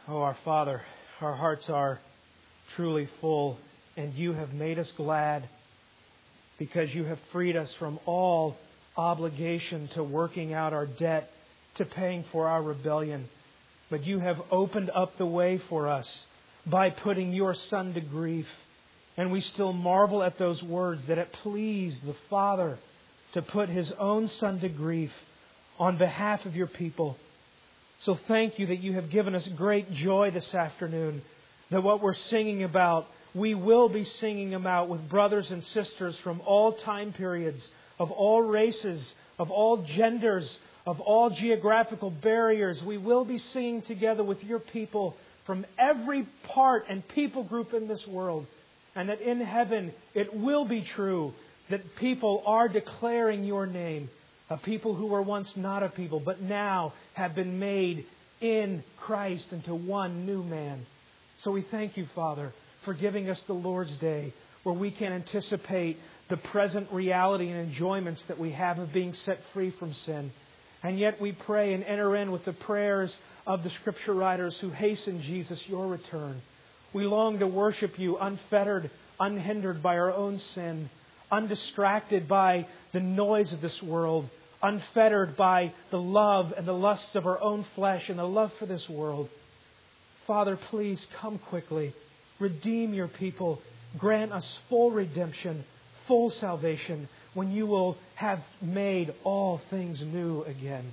Oh, our Father, our hearts are truly full, and You have made us glad because You have freed us from all obligation to working out our debt, to paying for our rebellion. But You have opened up the way for us by putting Your Son to grief. And we still marvel at those words, that it pleased the Father to put His own Son to grief on behalf of Your people. So thank You that You have given us great joy this afternoon, that what we're singing about, we will be singing about with brothers and sisters from all time periods, of all races, of all genders, of all geographical barriers. We will be singing together with Your people from every part and people group in this world. And that in heaven it will be true that people are declaring Your name. A people who were once not a people, but now have been made in Christ into one new man. So we thank You, Father, for giving us the Lord's Day, where we can anticipate the present reality and enjoyments that we have of being set free from sin. And yet we pray and enter in with the prayers of the Scripture writers who hasten, Jesus, Your return. We long to worship You unfettered, unhindered by our own sin, undistracted by the noise of this world, unfettered by the love and the lusts of our own flesh and the love for this world. Father, please come quickly. Redeem Your people. Grant us full redemption, full salvation, when You will have made all things new again.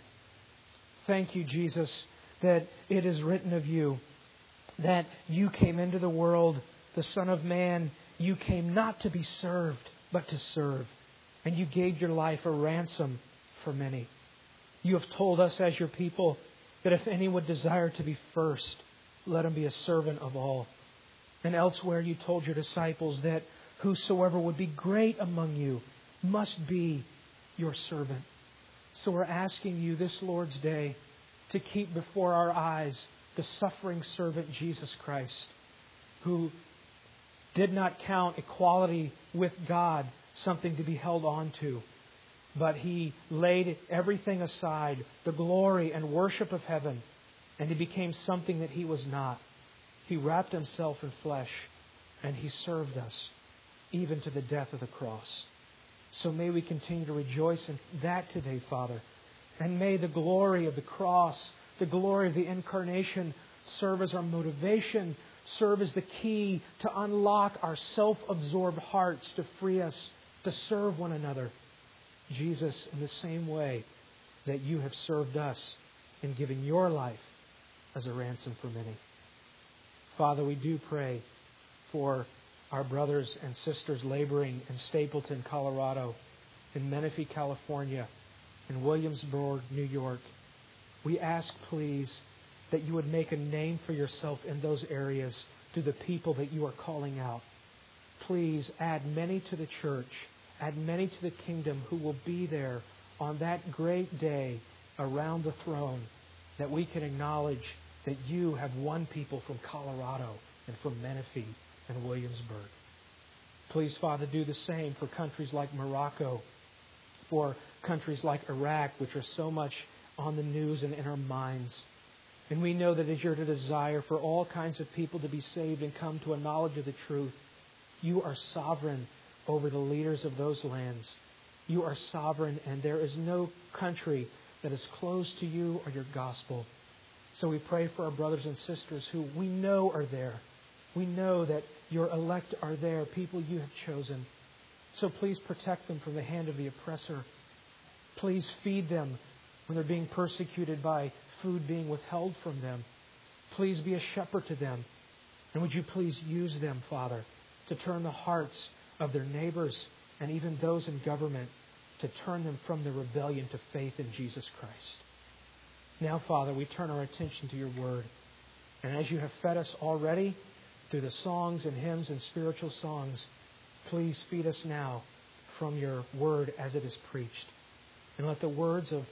Thank You, Jesus, that it is written of You that You came into the world, the Son of Man. You came not to be served, but to serve. And You gave Your life a ransom for many. You have told us as Your people that if any would desire to be first, let him be a servant of all. And elsewhere You told Your disciples that whosoever would be great among you must be Your servant. So we're asking You this Lord's Day to keep before our eyes the suffering servant Jesus Christ, who did not count equality with God something to be held on to, but He laid everything aside, the glory and worship of heaven, and He became something that He was not. He wrapped Himself in flesh, and He served us, even to the death of the cross. So may we continue to rejoice in that today, Father. And may the glory of the cross, the glory of the incarnation, serve as our motivation, serve as the key to unlock our self-absorbed hearts, to free us to serve one another. Jesus, in the same way that You have served us in giving Your life as a ransom for many. Father, we do pray for our brothers and sisters laboring in Stapleton, Colorado, in Menifee, California, in Williamsburg, New York. We ask, please, that You would make a name for Yourself in those areas through the people that You are calling out. Please add many to the church, add many to the kingdom who will be there on that great day around the throne, that we can acknowledge that You have won people from Colorado and from Menifee and Williamsburg. Please, Father, do the same for countries like Morocco, for countries like Iraq, which are so much on the news and in our minds. And we know that as You're to desire for all kinds of people to be saved and come to a knowledge of the truth, You are sovereign over the leaders of those lands. You are sovereign, and there is no country that is closed to You or Your gospel. So we pray for our brothers and sisters who we know are there. We know that Your elect are there, people You have chosen. So please protect them from the hand of the oppressor. Please feed them when they're being persecuted by food being withheld from them. Please be a shepherd to them. And would You please use them, Father, to turn the hearts of their neighbors and even those in government, to turn them from their rebellion to faith in Jesus Christ. Now, Father, we turn our attention to Your Word. And as You have fed us already through the songs and hymns and spiritual songs, please feed us now from Your Word as it is preached. And let the words of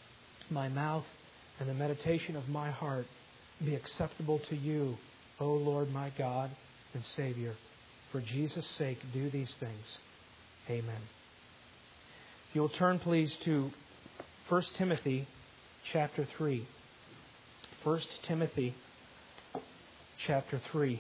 my mouth and the meditation of my heart be acceptable to You, O Lord my God and Savior. For Jesus' sake, do these things. Amen. If you'll turn, please, to 1 Timothy chapter 3. 1 Timothy chapter 3.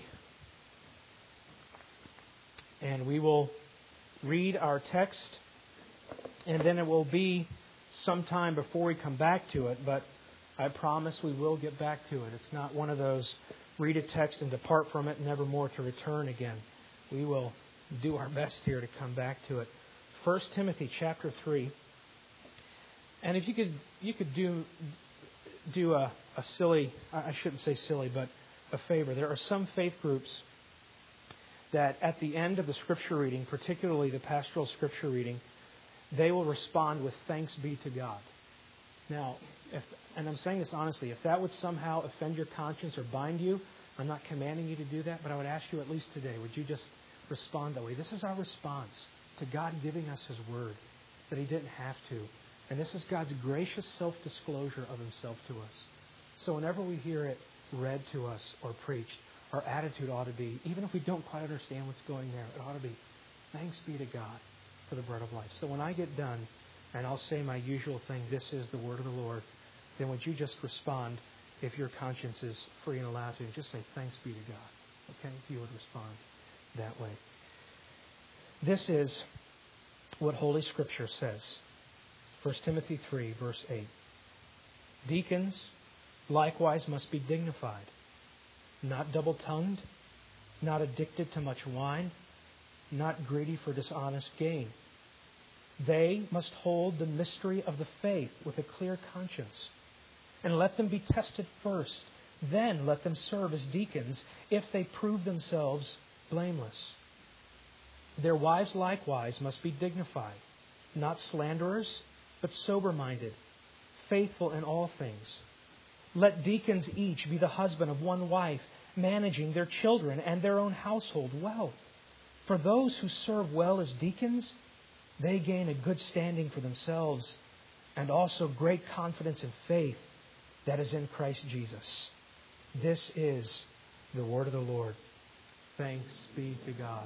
And we will read our text, and then it will be some time before we come back to it, but I promise we will get back to it. It's not one of those read a text and depart from it, never more to return again. We will do our best here to come back to it. 1 Timothy chapter 3. And if you could do a silly, I shouldn't say silly, but a favor. There are some faith groups that at the end of the Scripture reading, particularly the pastoral Scripture reading, they will respond with thanks be to God. Now, and I'm saying this honestly, if that would somehow offend your conscience or bind you, I'm not commanding you to do that, but I would ask you at least today, would you just respond that way? This is our response to God giving us His Word, that He didn't have to. And this is God's gracious self-disclosure of Himself to us. So whenever we hear it read to us or preached, our attitude ought to be, even if we don't quite understand what's going there, it ought to be, thanks be to God for the bread of life. So when I get done, and I'll say my usual thing, this is the word of the Lord, then would you just respond, if your conscience is free and allowed to, just say, thanks be to God. Okay? If you would respond that way. This is what Holy Scripture says. 1 Timothy 3, verse 8. Deacons likewise must be dignified, not double-tongued, not addicted to much wine, not greedy for dishonest gain. They must hold the mystery of the faith with a clear conscience, and let them be tested first. Then let them serve as deacons if they prove themselves blameless. Their wives likewise must be dignified, not slanderers, but sober-minded, faithful in all things. Let deacons each be the husband of one wife, managing their children and their own household well. For those who serve well as deacons, they gain a good standing for themselves and also great confidence in faith that is in Christ Jesus. This is the word of the Lord. Thanks be to God.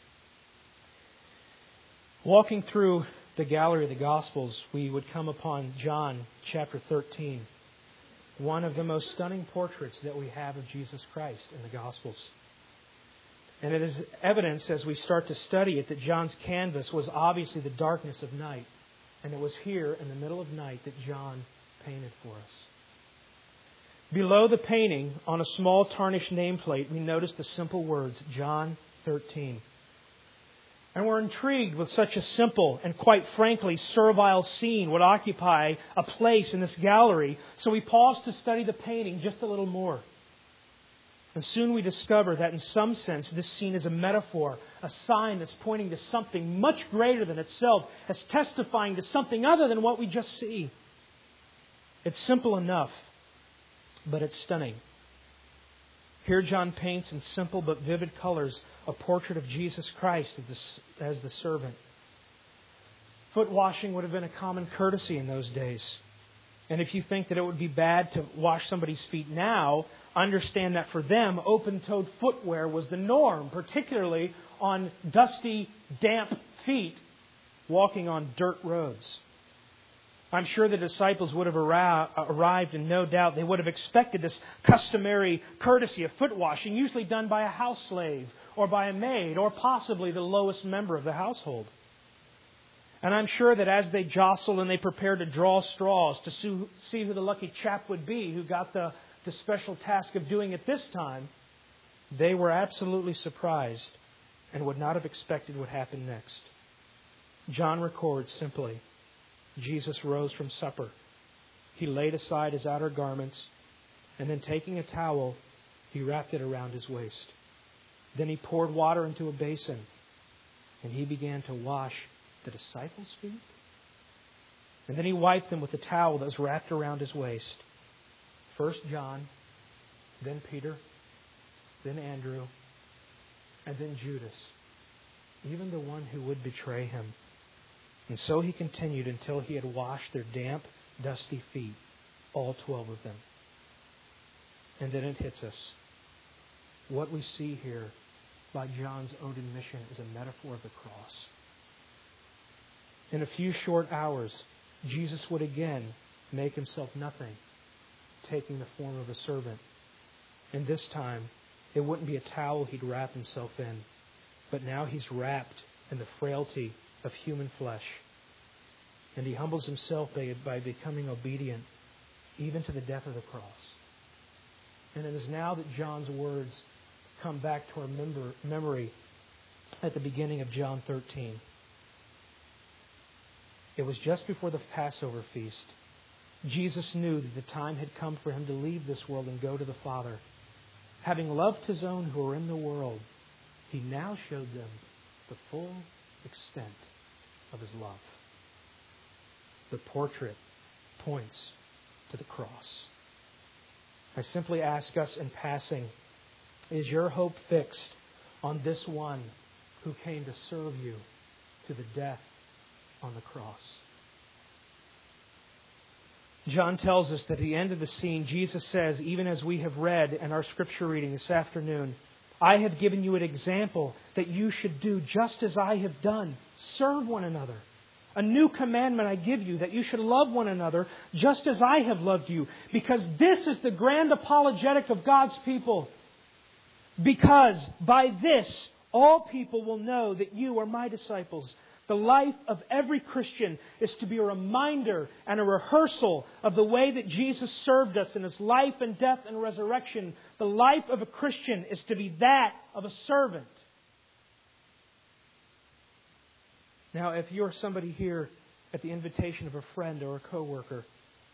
Walking through the gallery of the Gospels, we would come upon John chapter 13, one of the most stunning portraits that we have of Jesus Christ in the Gospels. And it is evidence as we start to study it that John's canvas was obviously the darkness of night. And it was here in the middle of night that John painted for us. Below the painting, on a small tarnished nameplate, we notice the simple words, John 13. And we're intrigued with such a simple and quite frankly servile scene would occupy a place in this gallery. So we pause to study the painting just a little more. And soon we discover that in some sense this scene is a metaphor, a sign that's pointing to something much greater than itself, as testifying to something other than what we just see. It's simple enough, but it's stunning. Here John paints in simple but vivid colors a portrait of Jesus Christ as the servant. Foot washing would have been a common courtesy in those days. And if you think that it would be bad to wash somebody's feet now, understand that for them, open-toed footwear was the norm, particularly on dusty, damp feet walking on dirt roads. I'm sure the disciples would have arrived, and no doubt they would have expected this customary courtesy of foot washing, usually done by a house slave or by a maid or possibly the lowest member of the household. And I'm sure that as they jostled and they prepared to draw straws to see who the lucky chap would be who got the special task of doing it this time, they were absolutely surprised and would not have expected what happened next. John records simply, Jesus rose from supper. He laid aside his outer garments, and then taking a towel, he wrapped it around his waist. Then he poured water into a basin, and he began to wash the disciples' feet. And then he wiped them with the towel that was wrapped around his waist. First John, then Peter, then Andrew, and then Judas, even the one who would betray him. And so he continued until he had washed their damp, dusty feet, all 12 of them. And then it hits us. What we see here by John's own admission is a metaphor of the cross. In a few short hours, Jesus would again make himself nothing, taking the form of a servant. And this time, it wouldn't be a towel he'd wrap himself in. But now he's wrapped in the frailty of human flesh. And he humbles himself by becoming obedient, even to the death of the cross. And it is now that John's words come back to our memory at the beginning of John 13. It was just before the Passover feast. Jesus knew that the time had come for him to leave this world and go to the Father. Having loved his own who were in the world, he now showed them the full extent of his love. The portrait points to the cross. I simply ask us in passing, is your hope fixed on this one who came to serve you to the death on the cross? John tells us that at the end of the scene, Jesus says, even as we have read in our scripture reading this afternoon, I have given you an example that you should do just as I have done. Serve one another. A new commandment I give you, that you should love one another just as I have loved you. Because this is the grand apologetic of God's people. Because by this, all people will know that you are my disciples. The life of every Christian is to be a reminder and a rehearsal of the way that Jesus served us in His life and death and resurrection. The life of a Christian is to be that of a servant. Now, if you're somebody here at the invitation of a friend or a coworker,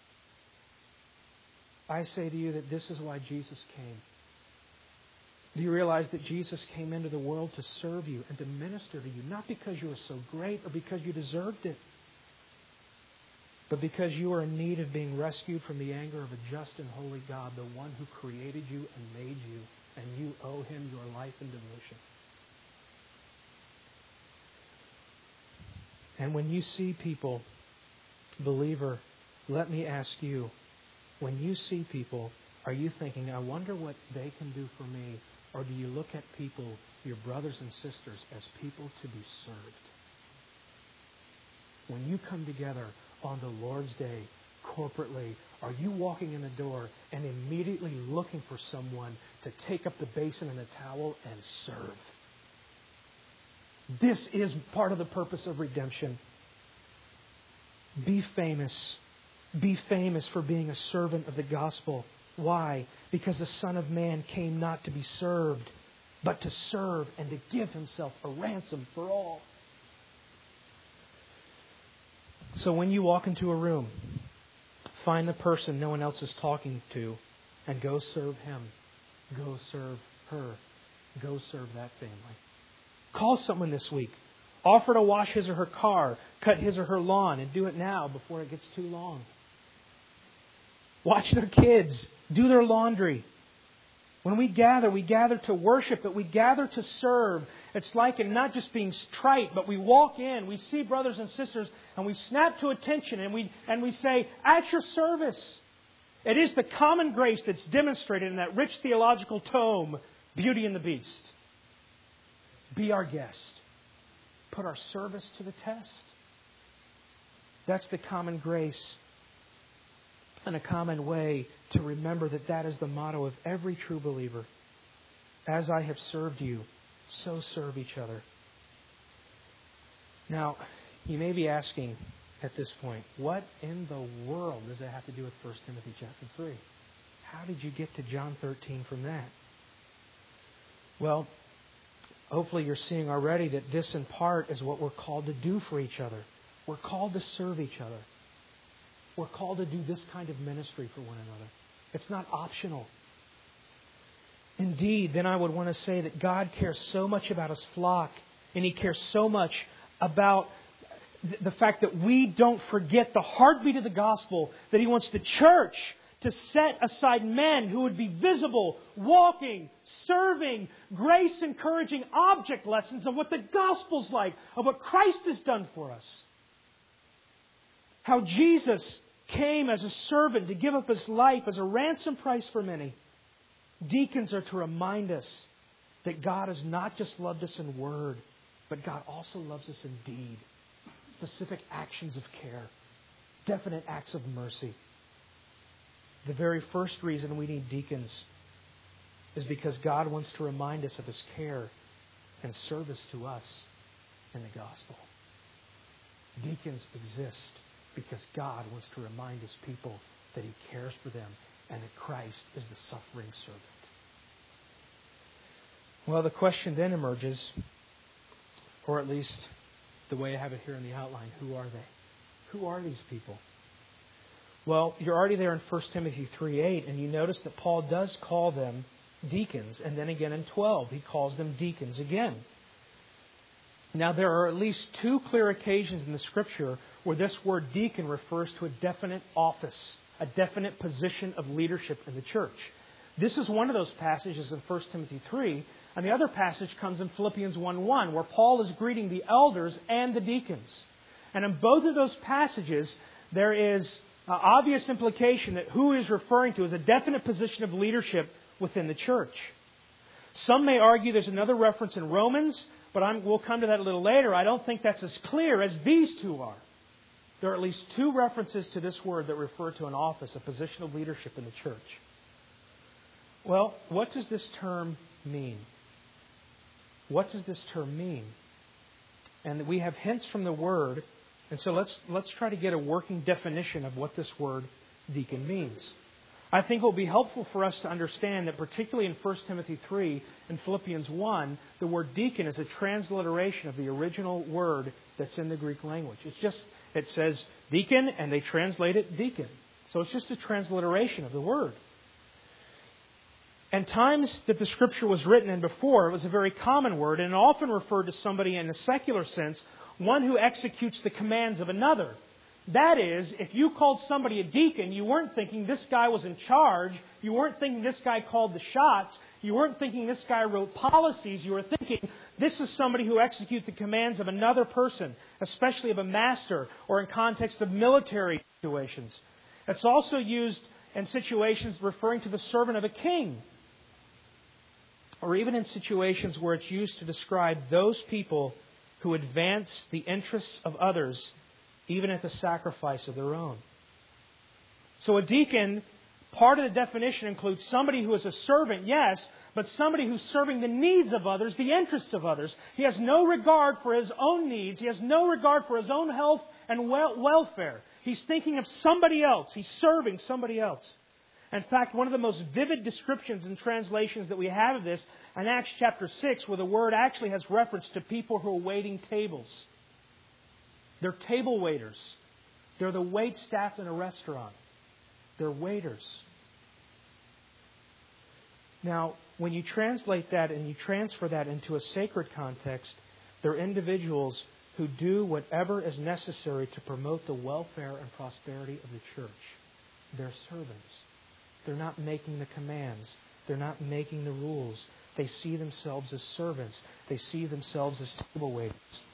I say to you that this is why Jesus came. Do you realize that Jesus came into the world to serve you and to minister to you, not because you were so great or because you deserved it, but because you are in need of being rescued from the anger of a just and holy God, the one who created you and made you, and you owe Him your life and devotion. And when you see people, believer, let me ask you, when you see people, are you thinking, I wonder what they can do for me? Or do you look at people, your brothers and sisters, as people to be served? When you come together on the Lord's Day, corporately, are you walking in the door and immediately looking for someone to take up the basin and the towel and serve? This is part of the purpose of redemption. Be famous. Be famous for being a servant of the gospel. Why? Because the Son of Man came not to be served, but to serve and to give Himself a ransom for all. So when you walk into a room, find the person no one else is talking to and go serve him. Go serve her. Go serve that family. Call someone this week. Offer to wash his or her car, cut his or her lawn, and do it now before it gets too long. Watch their kids. Do their laundry. When we gather to worship, but we gather to serve. It's like it not just being trite, but we walk in, we see brothers and sisters, and we snap to attention, and we say, at your service. It is the common grace that's demonstrated in that rich theological tome, Beauty and the Beast. Be our guest. Put our service to the test. That's the common grace and a common way to remember that is the motto of every true believer. As I have served you, so serve each other. Now, you may be asking at this point, what in the world does that have to do with 1 Timothy chapter 3? How did you get to John 13 from that? Well, hopefully you're seeing already that this in part is what we're called to do for each other. We're called to serve each other. We're called to do this kind of ministry for one another. It's not optional. Indeed, then I would want to say that God cares so much about His flock, and He cares so much about the fact that we don't forget the heartbeat of the gospel, that He wants the church to set aside men who would be visible, walking, serving, grace-encouraging object lessons of what the gospel's like, of what Christ has done for us. How Jesus came as a servant to give up His life as a ransom price for many. Deacons are to remind us that God has not just loved us in word, but God also loves us in deed. Specific actions of care. Definite acts of mercy. The very first reason we need deacons is because God wants to remind us of His care and service to us in the gospel. Deacons exist because God wants to remind His people that He cares for them and that Christ is the suffering servant. Well, the question then emerges, or at least the way I have it here in the outline, who are they? Who are these people? Well, you're already there in 1 Timothy 3:8, and you notice that Paul does call them deacons, and then again in 12, he calls them deacons again. Now, there are at least two clear occasions in the Scripture where this word deacon refers to a definite office, a definite position of leadership in the church. This is one of those passages in 1 Timothy 3, and the other passage comes in Philippians 1:1, where Paul is greeting the elders and the deacons. And in both of those passages, there is obvious implication that who he is referring to is a definite position of leadership within the church. Some may argue there's another reference in Romans, but we'll come to that a little later. I don't think that's as clear as these two are. There are at least two references to this word that refer to an office, a position of leadership in the church. Well, what does this term mean? What does this term mean? And we have hints from the word, and so let's try to get a working definition of what this word deacon means. I think it will be helpful for us to understand that particularly in 1 Timothy 3 and Philippians 1, the word deacon is a transliteration of the original word that's in the Greek language. It says deacon, and they translate it deacon. So it's just a transliteration of the word. And times that the Scripture was written in before, it was a very common word, and it often referred to somebody in a secular sense, one who executes the commands of another. That is, if you called somebody a deacon, you weren't thinking this guy was in charge. You weren't thinking this guy called the shots. You weren't thinking this guy wrote policies. You were thinking this is somebody who executes the commands of another person, especially of a master or in context of military situations. It's also used in situations referring to the servant of a king, or even in situations where it's used to describe those people who advance the interests of others, even at the sacrifice of their own. So a deacon, part of the definition includes somebody who is a servant, yes, but somebody who's serving the needs of others, the interests of others. He has no regard for his own needs. He has no regard for his own health and welfare. He's thinking of somebody else. He's serving somebody else. In fact, one of the most vivid descriptions and translations that we have of this in Acts chapter 6, where the word actually has reference to people who are waiting tables. They're table waiters. They're the wait staff in a restaurant. They're waiters. Now, when you translate that and you transfer that into a sacred context, they're individuals who do whatever is necessary to promote the welfare and prosperity of the church. They're servants. They're not making the commands. They're not making the rules. They see themselves as servants. They see themselves as table waiters.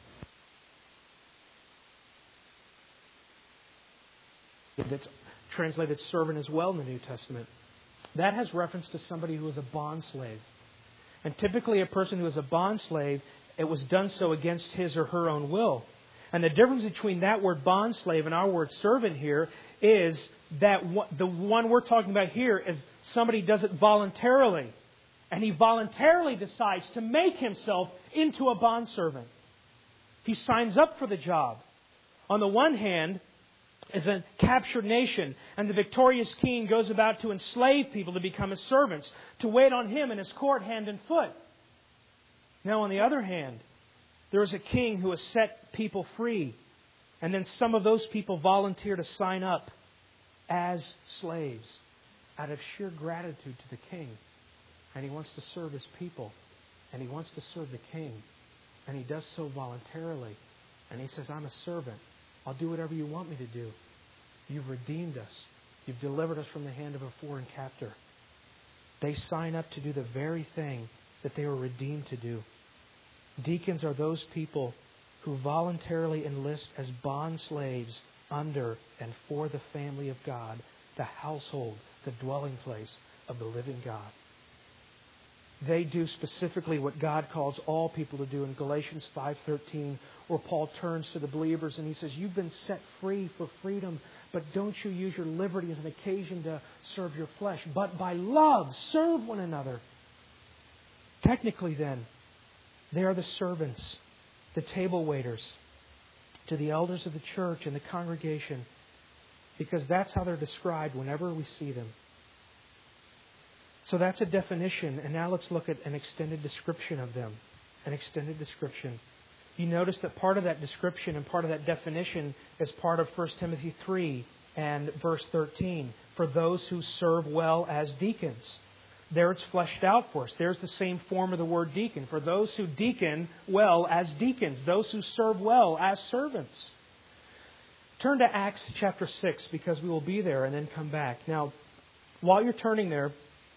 That's translated servant as well in the New Testament. That has reference to somebody who is a bond slave. And typically a person who is a bond slave, it was done so against his or her own will. And the difference between that word bond slave and our word servant here is that the one we're talking about here is somebody does it voluntarily. And he voluntarily decides to make himself into a bondservant. He signs up for the job. On the one hand, is a captured nation, and the victorious king goes about to enslave people to become his servants, to wait on him in his court hand and foot. Now, on the other hand, there is a king who has set people free, and then some of those people volunteer to sign up as slaves out of sheer gratitude to the king. And he wants to serve his people, and he wants to serve the king, and he does so voluntarily. And he says, I'm a servant. I'll do whatever you want me to do. You've redeemed us. You've delivered us from the hand of a foreign captor. They sign up to do the very thing that they were redeemed to do. Deacons are those people who voluntarily enlist as bond slaves under and for the family of God, the household, the dwelling place of the living God. They do specifically what God calls all people to do in Galatians 5:13, where Paul turns to the believers and he says, you've been set free for freedom, but don't you use your liberty as an occasion to serve your flesh. But by love, serve one another. Technically then, they are the servants, the table waiters, to the elders of the church and the congregation, because that's how they're described whenever we see them. So that's a definition, and now let's look at an extended description of them. An extended description. You notice that part of that description and part of that definition is part of 1 Timothy 3 and verse 13. For those who serve well as deacons. There it's fleshed out for us. There's the same form of the word deacon. For those who deacon well as deacons. Those who serve well as servants. Turn to Acts chapter 6 because we will be there and then come back. Now, while you're turning there,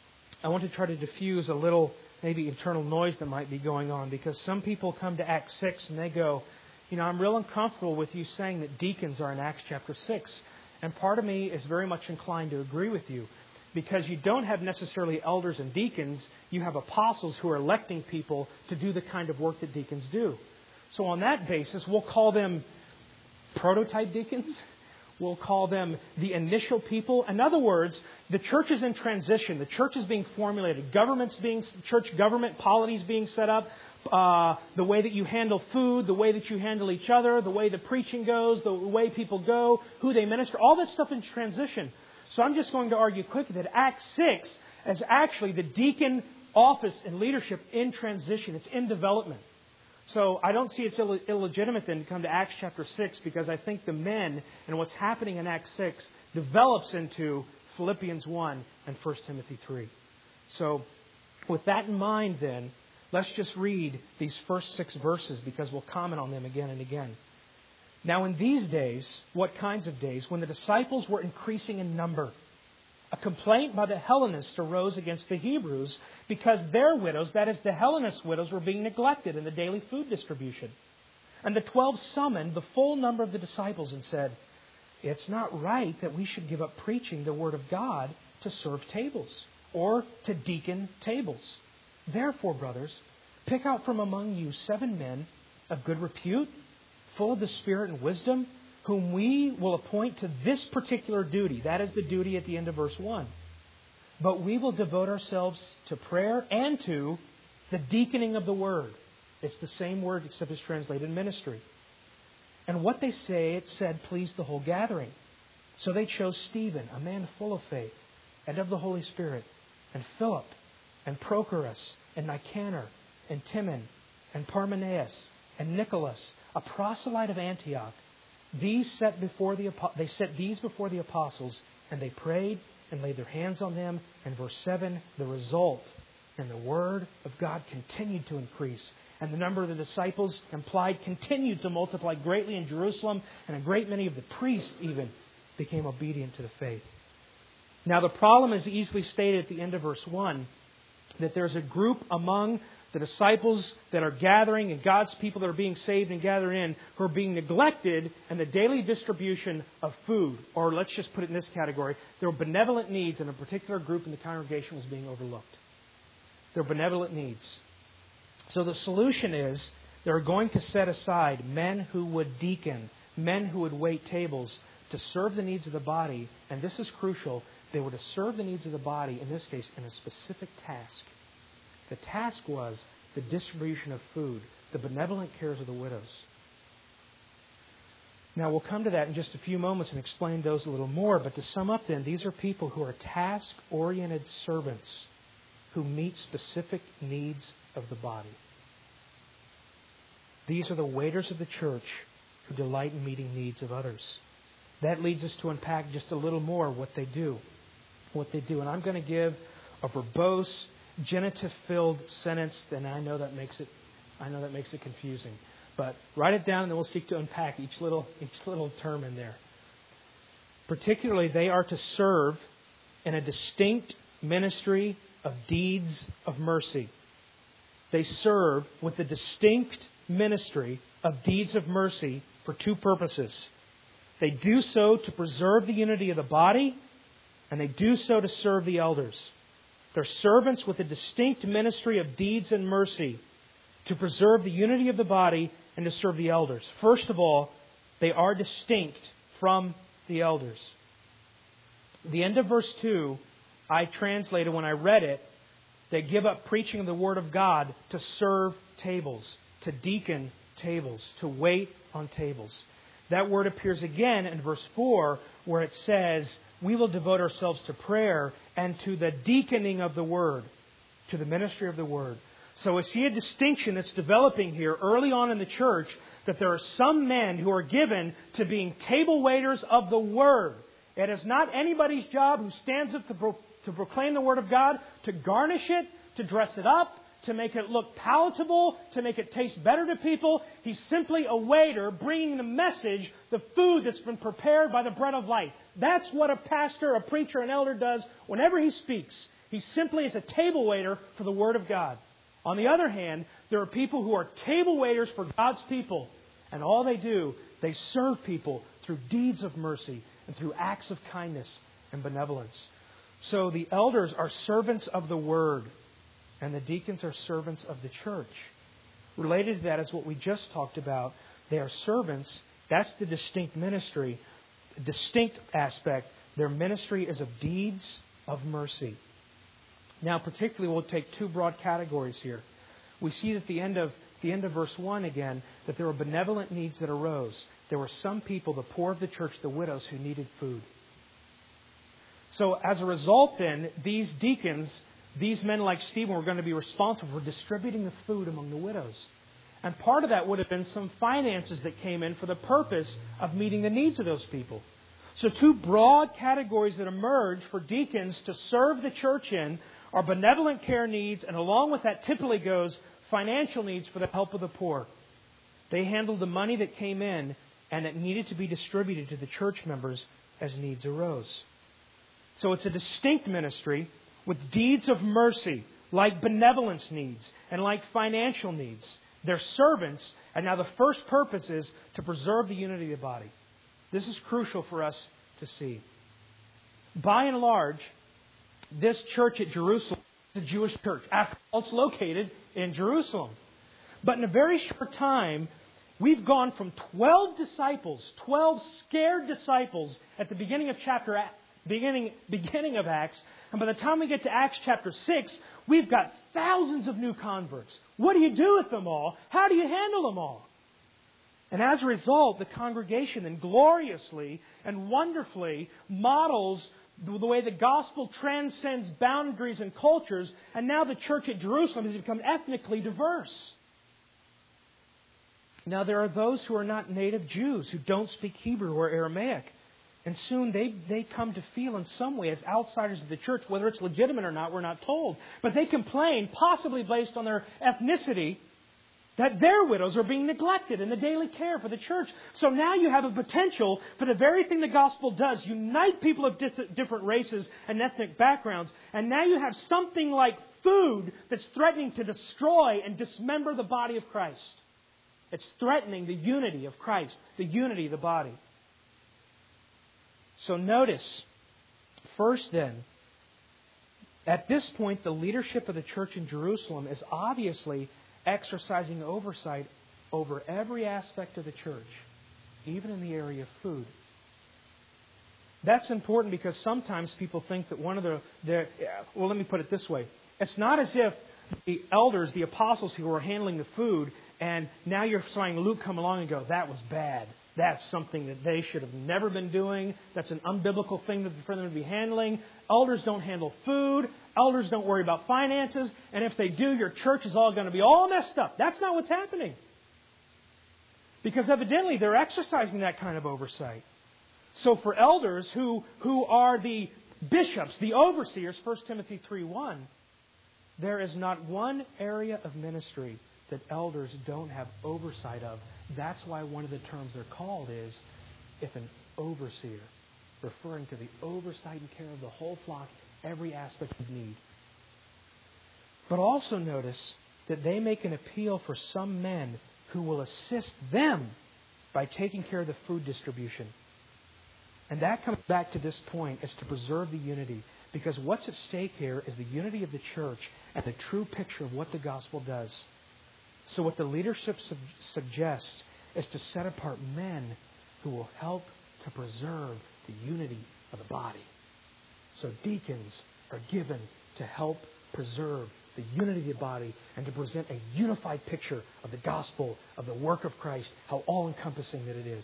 I want to try to diffuse a little maybe internal noise that might be going on, because some people come to Acts 6 and they go, I'm real uncomfortable with you saying that deacons are in Acts chapter 6. And part of me is very much inclined to agree with you, because you don't have necessarily elders and deacons. You have apostles who are electing people to do the kind of work that deacons do. So on that basis, we'll call them prototype deacons. We'll call them the initial people. In other words, the church is in transition. The church is being formulated. Church government polities being set up. The way that you handle food, the way that you handle each other, the way the preaching goes, the way people go, who they minister, all that stuff in transition. So I'm just going to argue quickly that Acts 6 is actually the deacon office and leadership in transition. It's in development. So I don't see it's illegitimate then to come to Acts chapter 6, because I think the men and what's happening in Acts 6 develops into Philippians 1 and 1 Timothy 3. So with that in mind then, let's just read these first 6 verses, because we'll comment on them again and again. Now in these days, what kinds of days? When the disciples were increasing in number, a complaint by the Hellenists arose against the Hebrews because their widows, that is the Hellenist widows, were being neglected in the daily food distribution. And the 12 summoned the full number of the disciples and said, "It's not right that we should give up preaching the Word of God to serve tables or to deacon tables. Therefore, brothers, pick out from among you 7 men of good repute, full of the Spirit and wisdom, whom we will appoint to this particular duty." That is the duty at the end of verse 1. "But we will devote ourselves to prayer and to the deaconing of the word." It's the same word except it's translated ministry. And what they said pleased the whole gathering. So they chose Stephen, a man full of faith and of the Holy Spirit, and Philip, and Prochorus, and Nicanor, and Timon, and Parmenas, and Nicholas, a proselyte of Antioch. They set these before the apostles, and they prayed and laid their hands on them. And verse 7, the result, and the word of God continued to increase. And the number of the disciples implied continued to multiply greatly in Jerusalem, and a great many of the priests even became obedient to the faith. Now the problem is easily stated at the end of verse 1, that there's a group among the disciples that are gathering and God's people that are being saved and gathered in who are being neglected in the daily distribution of food. Or let's just put it in this category. There were benevolent needs, and a particular group in the congregation was being overlooked. There were benevolent needs. So the solution is they're going to set aside men who would deacon, men who would wait tables to serve the needs of the body. And this is crucial. They were to serve the needs of the body, in this case, in a specific task. The task was the distribution of food, the benevolent cares of the widows. Now, we'll come to that in just a few moments and explain those a little more. But to sum up then, these are people who are task-oriented servants who meet specific needs of the body. These are the waiters of the church who delight in meeting needs of others. That leads us to unpack just a little more what they do. And I'm going to give a verbose, genitive-filled sentence, and I know that makes it confusing. But write it down, and then we'll seek to unpack each little term in there. Particularly, they are to serve in a distinct ministry of deeds of mercy. They serve with the distinct ministry of deeds of mercy for 2 purposes. They do so to preserve the unity of the body, and they do so to serve the elders. They're servants with a distinct ministry of deeds and mercy to preserve the unity of the body and to serve the elders. First of all, they are distinct from the elders. The end of verse 2, I translated when I read it, They give up preaching the Word of God to serve tables, to deacon tables, to wait on tables. That word appears again in verse 4, where it says, we will devote ourselves to prayer and to the deaconing of the Word, to the ministry of the Word. So we see a distinction that's developing here early on in the church, that there are some men who are given to being table waiters of the Word. It is not anybody's job who stands up to proclaim the Word of God, to garnish it, to dress it up, to make it look palatable, to make it taste better to people. He's simply a waiter bringing the message, the food that's been prepared by the bread of life. That's what a pastor, a preacher, an elder does whenever he speaks. He simply is a table waiter for the Word of God. On the other hand, there are people who are table waiters for God's people. And all they do, they serve people through deeds of mercy and through acts of kindness and benevolence. So the elders are servants of the Word, and the deacons are servants of the church. Related to that is what we just talked about. They are servants. That's the distinct ministry, distinct aspect. Their ministry is of deeds of mercy. Now, particularly, we'll take two broad categories here. We see at the end of verse 1 again, that there were benevolent needs that arose. There were some people, the poor of the church, the widows, who needed food. So as a result then, these deacons, these men like Stephen, were going to be responsible for distributing the food among the widows. And part of that would have been some finances that came in for the purpose of meeting the needs of those people. So two broad categories that emerge for deacons to serve the church in are benevolent care needs, and along with that typically goes financial needs for the help of the poor. They handled the money that came in, and it needed to be distributed to the church members as needs arose. So it's a distinct ministry with deeds of mercy, like benevolence needs and like financial needs. They're servants, and now the first purpose is to preserve the unity of the body. This is crucial for us to see. By and large, this church at Jerusalem is a Jewish church. After all, it's located in Jerusalem. But in a very short time, we've gone from 12 disciples, 12 scared disciples at the beginning of beginning of Acts, and by the time we get to Acts chapter 6, we've got thousands of new converts. What do you do with them all? How do you handle them all? And as a result, the congregation then gloriously and wonderfully models the way the gospel transcends boundaries and cultures, and now the church at Jerusalem has become ethnically diverse. Now there are those who are not native Jews, who don't speak Hebrew or Aramaic. And soon they come to feel in some way as outsiders of the church, whether it's legitimate or not, we're not told. But they complain, possibly based on their ethnicity, that their widows are being neglected in the daily care for the church. So now you have a potential for the very thing the gospel does, unite people of different races and ethnic backgrounds. And now you have something like food that's threatening to destroy and dismember the body of Christ. It's threatening the unity of Christ, the unity of the body. So notice, first then, at this point, the leadership of the church in Jerusalem is obviously exercising oversight over every aspect of the church, even in the area of food. That's important because sometimes people think that let me put it this way. It's not as if the elders, the apostles who were handling the food, and now you're seeing Luke come along and go, that was bad. That's something that they should have never been doing. That's an unbiblical thing for them to be handling. Elders don't handle food. Elders don't worry about finances. And if they do, your church is all going to be all messed up. That's not what's happening. Because evidently they're exercising that kind of oversight. So for elders who are the bishops, the overseers, 1 Timothy 3:1, there is not one area of ministry that elders don't have oversight of. That's why one of the terms they're called is if an overseer, referring to the oversight and care of the whole flock, every aspect of need. But also notice that they make an appeal for some men who will assist them by taking care of the food distribution. And that comes back to this point, is to preserve the unity. Because what's at stake here is the unity of the church and the true picture of what the gospel does. So what the leadership suggests is to set apart men who will help to preserve the unity of the body. So deacons are given to help preserve the unity of the body and to present a unified picture of the gospel, of the work of Christ, how all-encompassing that it is.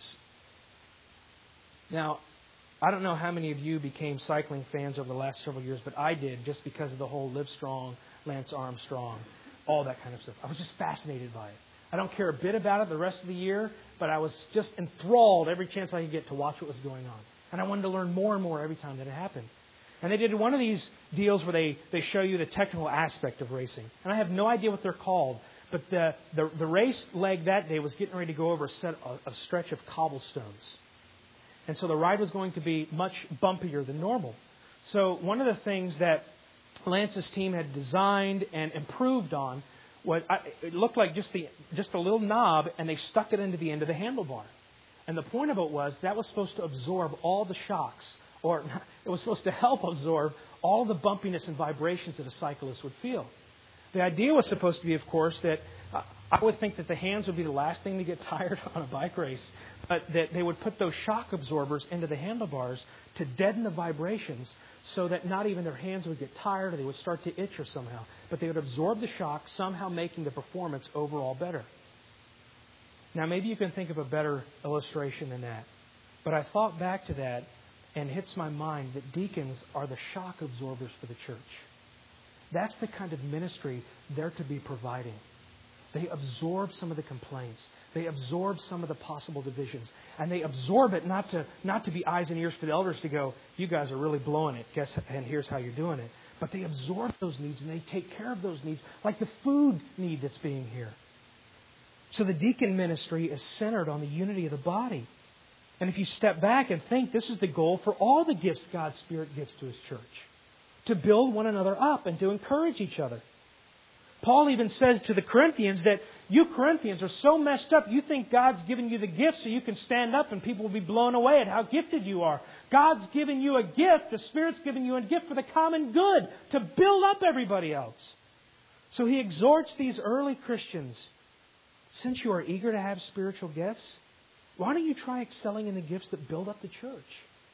Now, I don't know how many of you became cycling fans over the last several years, but I did just because of the whole Live Strong, Lance Armstrong, all that kind of stuff. I was just fascinated by it. I don't care a bit about it the rest of the year, but I was just enthralled every chance I could get to watch what was going on. And I wanted to learn more and more every time that it happened. And they did one of these deals where they show you the technical aspect of racing. And I have no idea what they're called, but the race leg that day was getting ready to go over a stretch of cobblestones. And so the ride was going to be much bumpier than normal. So one of the things that Lance's team had designed and improved on, it looked like just a little knob, and they stuck it into the end of the handlebar. And the point of it was that was supposed to absorb all the shocks, or it was supposed to help absorb all the bumpiness and vibrations that a cyclist would feel. The idea was supposed to be, of course, that I would think that the hands would be the last thing to get tired on a bike race, but that they would put those shock absorbers into the handlebars to deaden the vibrations so that not even their hands would get tired or they would start to itch or somehow, but they would absorb the shock, somehow making the performance overall better. Now, maybe you can think of a better illustration than that, but I thought back to that and it hits my mind that deacons are the shock absorbers for the church. That's the kind of ministry they're to be providing. They absorb some of the complaints. They absorb some of the possible divisions. And they absorb it not to be eyes and ears for the elders to go, you guys are really blowing it, and here's how you're doing it. But they absorb those needs and they take care of those needs, like the food need that's being here. So the deacon ministry is centered on the unity of the body. And if you step back and think, this is the goal for all the gifts God's Spirit gives to His church. To build one another up and to encourage each other. Paul even says to the Corinthians that you Corinthians are so messed up, you think God's given you the gift so you can stand up and people will be blown away at how gifted you are. God's given you a gift, the Spirit's given you a gift for the common good, to build up everybody else. So he exhorts these early Christians, since you are eager to have spiritual gifts, why don't you try excelling in the gifts that build up the church?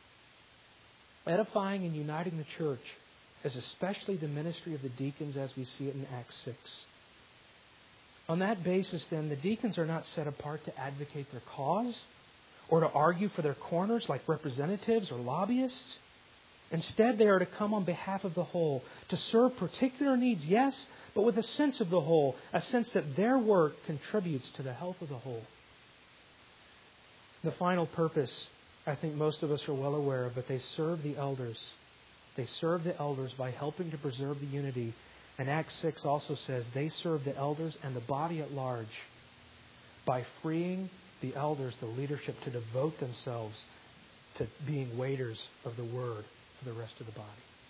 Edifying and uniting the church is especially the ministry of the deacons as we see it in Acts 6. On that basis, then, the deacons are not set apart to advocate their cause or to argue for their corners like representatives or lobbyists. Instead, they are to come on behalf of the whole, to serve particular needs, yes, but with a sense of the whole, a sense that their work contributes to the health of the whole. The final purpose, I think most of us are well aware of, but they serve the elders. They serve the elders by helping to preserve the unity. And Acts 6 also says they serve the elders and the body at large by freeing the elders, the leadership, to devote themselves to being waiters of the Word for the rest of the body.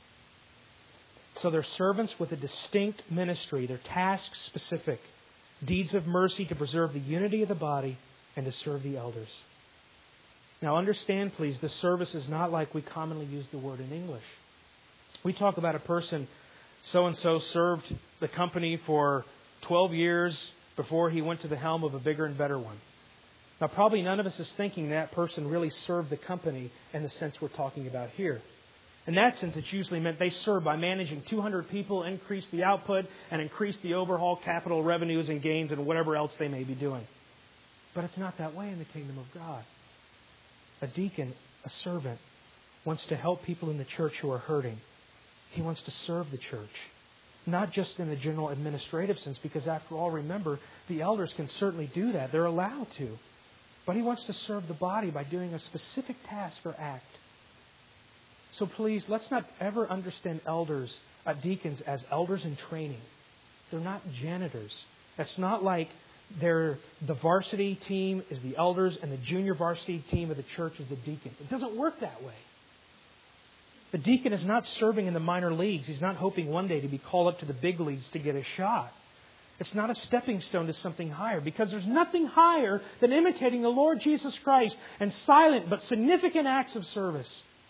So they're servants with a distinct ministry. They're task-specific. Deeds of mercy to preserve the unity of the body and to serve the elders. Now understand, please, the service is not like we commonly use the word in English. We talk about a person, so-and-so served the company for 12 years before he went to the helm of a bigger and better one. Now, probably none of us is thinking that person really served the company in the sense we're talking about here. In that sense, it's usually meant they served by managing 200 people, increase the output, and increase the overall capital revenues and gains and whatever else they may be doing. But it's not that way in the kingdom of God. A deacon, a servant, wants to help people in the church who are hurting. He wants to serve the church. Not just in the general administrative sense, because after all, remember, the elders can certainly do that. They're allowed to. But he wants to serve the body by doing a specific task or act. So please, let's not ever understand deacons as elders in training. They're not janitors. It's not like the varsity team is the elders and the junior varsity team of the church is the deacons. It doesn't work that way. The deacon is not serving in the minor leagues. He's not hoping one day to be called up to the big leagues to get a shot. It's not a stepping stone to something higher, because there's nothing higher than imitating the Lord Jesus Christ and silent but significant acts of service.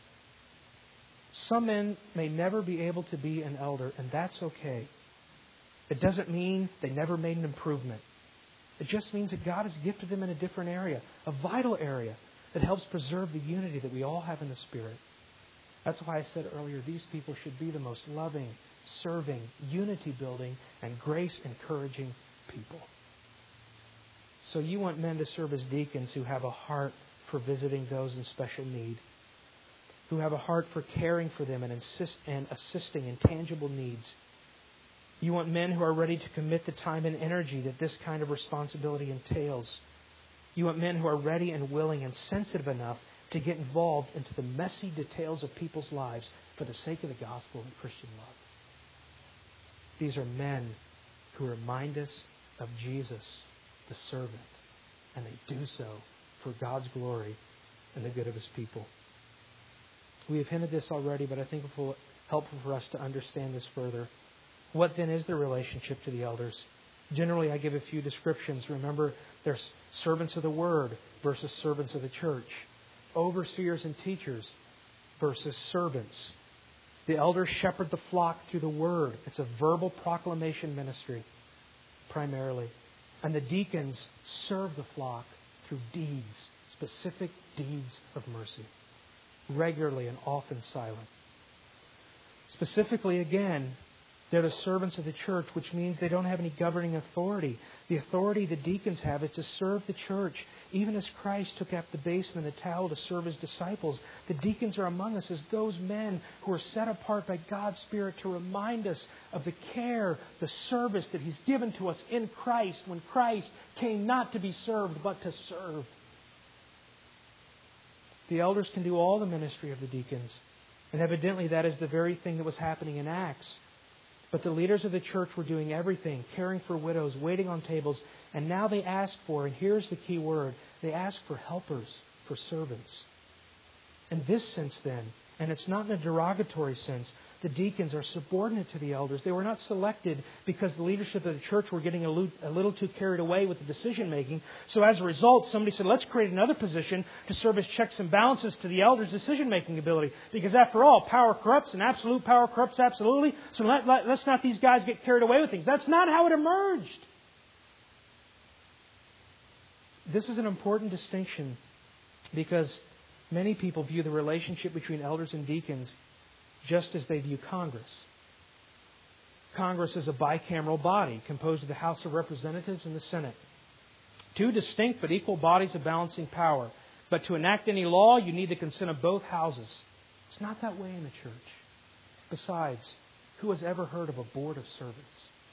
Some men may never be able to be an elder, and that's okay. It doesn't mean they never made an improvement. It just means that God has gifted them in a different area, a vital area that helps preserve the unity that we all have in the Spirit. That's why I said earlier, these people should be the most loving, serving, unity building, and grace encouraging people. So you want men to serve as deacons who have a heart for visiting those in special need, who have a heart for caring for them and assisting in tangible needs. You want men who are ready to commit the time and energy that this kind of responsibility entails. You want men who are ready and willing and sensitive enough to get involved into the messy details of people's lives for the sake of the gospel and Christian love. These are men who remind us of Jesus, the servant, and they do so for God's glory and the good of His people. We have hinted this already, but I think it will be helpful for us to understand this further. What then is the relationship to the elders? Generally, I give a few descriptions. Remember, there's servants of the Word versus servants of the church. Overseers and teachers versus servants. The elders shepherd the flock through the Word. It's a verbal proclamation ministry, primarily. And the deacons serve the flock through deeds, specific deeds of mercy, regularly and often silent. Specifically, again, they're the servants of the church, which means they don't have any governing authority. The authority the deacons have is to serve the church. Even as Christ took up the basin and the towel to serve His disciples, the deacons are among us as those men who are set apart by God's Spirit to remind us of the care, the service that He's given to us in Christ when Christ came not to be served but to serve. The elders can do all the ministry of the deacons. And evidently that is the very thing that was happening in Acts. But the leaders of the church were doing everything, caring for widows, waiting on tables, and now they ask for, and here's the key word, they ask for helpers, for servants. In this sense then, and it's not in a derogatory sense, the deacons are subordinate to the elders. They were not selected because the leadership of the church were getting a little too carried away with the decision making. So as a result, somebody said, let's create another position to serve as checks and balances to the elders' decision making ability. Because after all, power corrupts and absolute power corrupts absolutely. So let's not these guys get carried away with things. That's not how it emerged. This is an important distinction because many people view the relationship between elders and deacons just as they view Congress. Congress is a bicameral body composed of the House of Representatives and the Senate. Two distinct but equal bodies of balancing power. But to enact any law, you need the consent of both houses. It's not that way in the church. Besides, who has ever heard of a board of servants?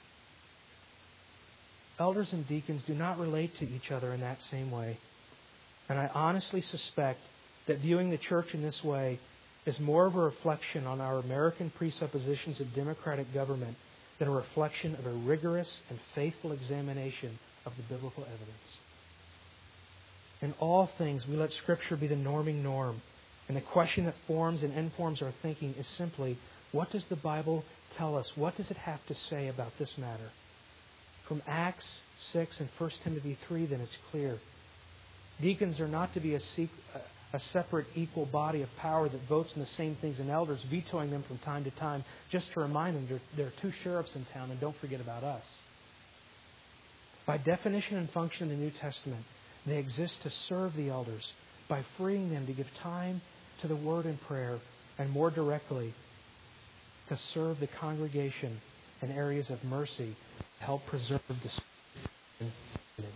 Elders and deacons do not relate to each other in that same way. And I honestly suspect that viewing the church in this way is more of a reflection on our American presuppositions of democratic government than a reflection of a rigorous and faithful examination of the biblical evidence. In all things, we let Scripture be the norming norm. And the question that forms and informs our thinking is simply, what does the Bible tell us? What does it have to say about this matter? From Acts 6 and 1 Timothy 3, then it's clear. Deacons are not to be a separate equal body of power that votes on the same things as elders, vetoing them from time to time, just to remind them there are two sheriffs in town and don't forget about us. By definition and function in the New Testament, they exist to serve the elders by freeing them to give time to the Word and prayer, and more directly, to serve the congregation in areas of mercy to help preserve the unity.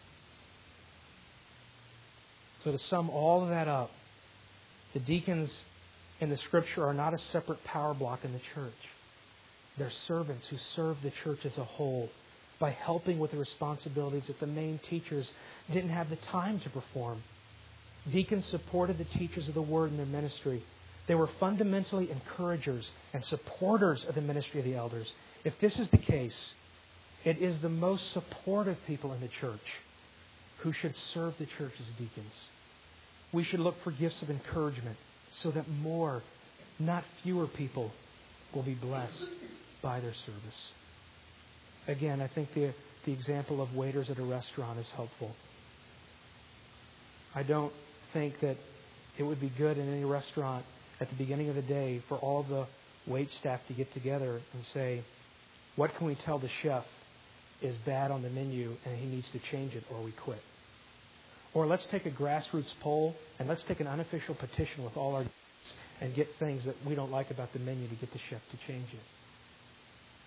So to sum all of that up, the deacons in the Scripture are not a separate power block in the church. They're servants who serve the church as a whole by helping with the responsibilities that the main teachers didn't have the time to perform. Deacons supported the teachers of the Word in their ministry. They were fundamentally encouragers and supporters of the ministry of the elders. If this is the case, it is the most supportive people in the church who should serve the church as deacons. We should look for gifts of encouragement so that more, not fewer people will be blessed by their service. Again, I think the example of waiters at a restaurant is helpful. I don't think that it would be good in any restaurant at the beginning of the day for all the wait staff to get together and say, what can we tell the chef is bad on the menu and he needs to change it or we quit? Or let's take a grassroots poll and let's take an unofficial petition with all our and get things that we don't like about the menu to get the chef to change it.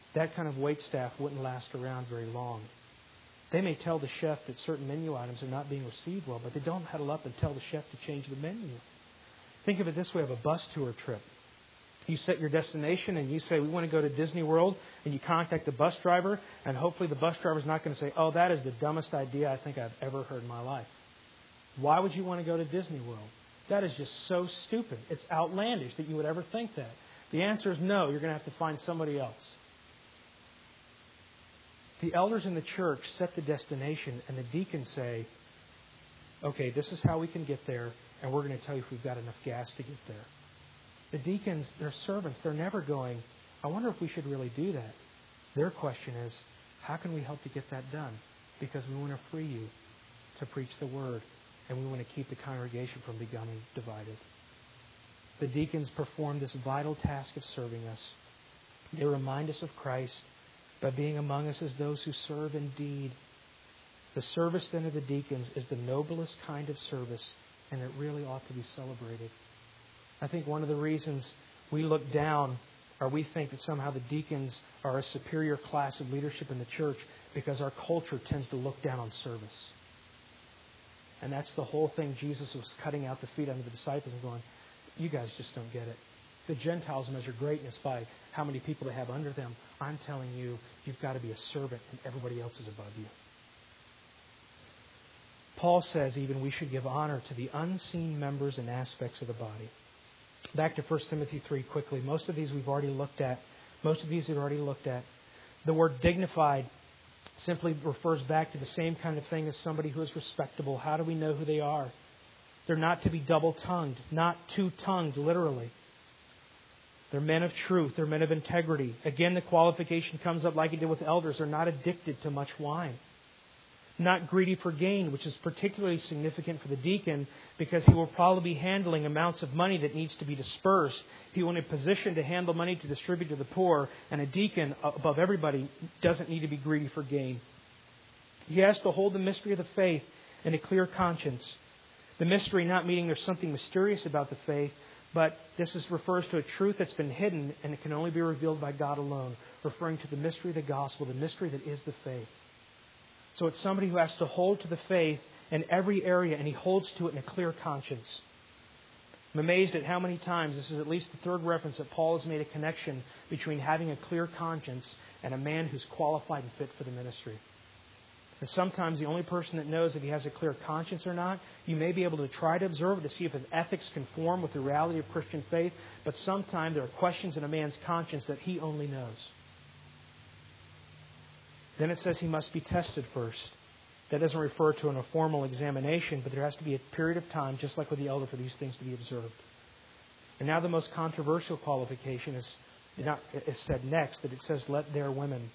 that kind of waitstaff wouldn't last around very long. They may tell the chef that certain menu items are not being received well, but they don't huddle up and tell the chef to change the menu. Think of it this way of a bus tour trip. You set your destination and you say, we want to go to Disney World, and you contact the bus driver, and hopefully the bus driver is not going to say, oh, that is the dumbest idea I think I've ever heard in my life. Why would you want to go to Disney World? That is just so stupid. It's outlandish that you would ever think that. The answer is no, you're going to have to find somebody else. The elders in the church set the destination, and the deacons say, okay, this is how we can get there, and we're going to tell you if we've got enough gas to get there. The deacons, they're servants. They're never going, I wonder if we should really do that. Their question is, how can we help to get that done? Because we want to free you to preach the Word, and we want to keep the congregation from becoming divided. The deacons perform this vital task of serving us. They remind us of Christ by being among us as those who serve indeed. The service then of the deacons is the noblest kind of service, and it really ought to be celebrated. I think one of the reasons we look down or we think that somehow the deacons are a superior class of leadership in the church because our culture tends to look down on service. And that's the whole thing Jesus was cutting out the feet under the disciples and going, you guys just don't get it. The Gentiles measure greatness by how many people they have under them. I'm telling you, you've got to be a servant and everybody else is above you. Paul says even we should give honor to the unseen members and aspects of the body. Back to 1 Timothy 3 quickly. Most of these we've already looked at. The word dignified simply refers back to the same kind of thing as somebody who is respectable. How do we know who they are? They're not to be double-tongued, not two-tongued, literally. They're men of truth. They're men of integrity. Again, the qualification comes up like it did with elders. They're not addicted to much wine. Not greedy for gain, which is particularly significant for the deacon because he will probably be handling amounts of money that needs to be dispersed. He will be in a position to handle money to distribute to the poor, and a deacon, above everybody, doesn't need to be greedy for gain. He has to hold the mystery of the faith in a clear conscience. The mystery not meaning there's something mysterious about the faith, but this refers to a truth that's been hidden and it can only be revealed by God alone, referring to the mystery of the gospel, the mystery that is the faith. So it's somebody who has to hold to the faith in every area, and he holds to it in a clear conscience. I'm amazed at how many times, this is at least the third reference that Paul has made a connection between having a clear conscience and a man who's qualified and fit for the ministry. And sometimes the only person that knows if he has a clear conscience or not, you may be able to try to observe it to see if his ethics conform with the reality of Christian faith, but sometimes there are questions in a man's conscience that he only knows. Then it says he must be tested first. That doesn't refer to a formal examination, but there has to be a period of time, just like with the elder, for these things to be observed. And now the most controversial qualification is said next, that it says, let their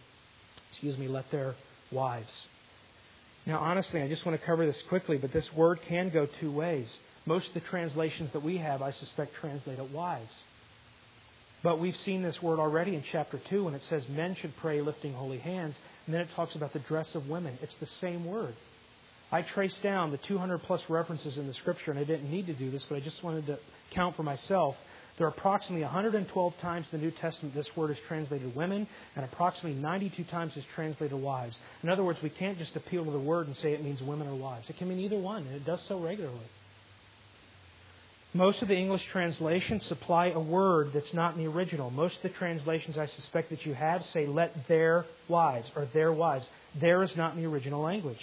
wives. Now, honestly, I just want to cover this quickly, but this word can go two ways. Most of the translations that we have, I suspect, translate it wives. But we've seen this word already in chapter 2 when it says men should pray lifting holy hands. And then it talks about the dress of women. It's the same word. I traced down the 200 plus references in the Scripture, and I didn't need to do this, but I just wanted to count for myself. There are approximately 112 times in the New Testament this word is translated women, and approximately 92 times it's translated wives. In other words, we can't just appeal to the word and say it means women or wives. It can mean either one, and it does so regularly. Most of the English translations supply a word that's not in the original. Most of the translations I suspect that you have say, let their wives, or their wives. There is not in the original language.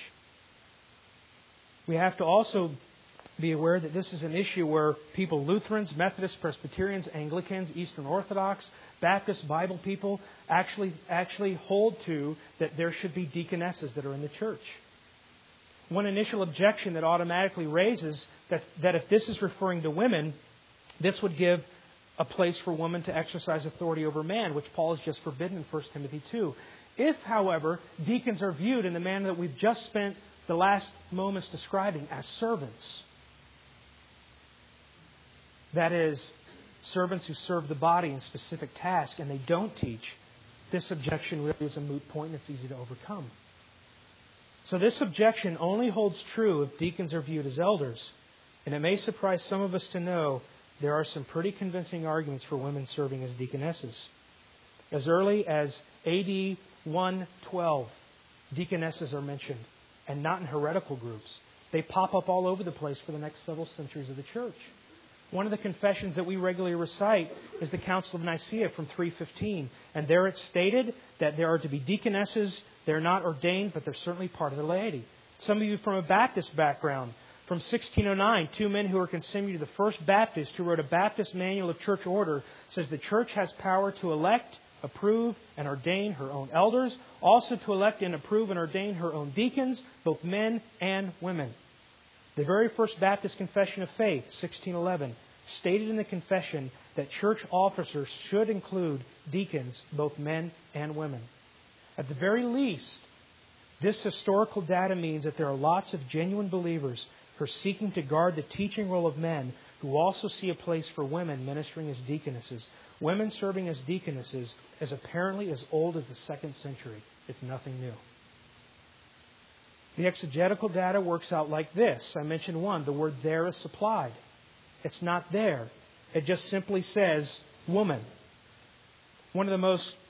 We have to also be aware that this is an issue where people, Lutherans, Methodists, Presbyterians, Anglicans, Eastern Orthodox, Baptist, Bible people, actually hold to that there should be deaconesses that are in the church. One initial objection that automatically raises that if this is referring to women, this would give a place for women to exercise authority over man, which Paul has just forbidden in 1 Timothy 2. If, however, deacons are viewed in the manner that we've just spent the last moments describing as servants, that is, servants who serve the body in specific tasks and they don't teach, this objection really is a moot point and it's easy to overcome. So this objection only holds true if deacons are viewed as elders. And it may surprise some of us to know there are some pretty convincing arguments for women serving as deaconesses. As early as AD 112, deaconesses are mentioned, and not in heretical groups. They pop up all over the place for the next several centuries of the church. One of the confessions that we regularly recite is the Council of Nicaea from 315. And there it's stated that there are to be deaconesses. They're not ordained, but they're certainly part of the laity. Some of you from a Baptist background, from 1609, two men who were considered the first Baptist who wrote a Baptist manual of church order, says the church has power to elect, approve, and ordain her own elders, also to elect and approve and ordain her own deacons, both men and women. The very first Baptist Confession of Faith, 1611, stated in the confession that church officers should include deacons, both men and women. At the very least, this historical data means that there are lots of genuine believers who are seeking to guard the teaching role of men who also see a place for women ministering as deaconesses. Women serving as deaconesses is apparently as old as the 2nd century. It's nothing new. The exegetical data works out like this. I mentioned one. The word there is supplied. It's not there. It just simply says woman. One of